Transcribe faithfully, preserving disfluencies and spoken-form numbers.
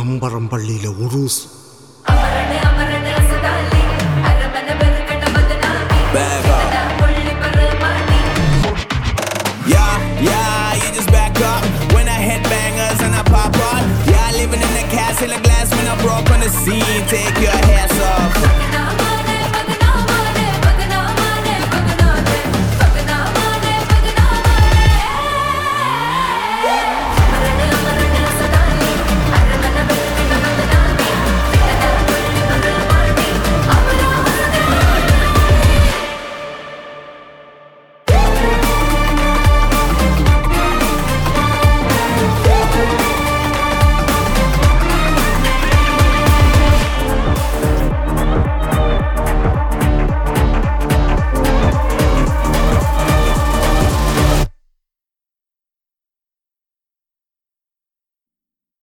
മമ്പറം പള്ളിയിലെ ഉറൂസ്. Yeah, yeah, you just back up when I hit bangers and I pop up. Yeah, living in the castle of glass when I broke on the scene. Take your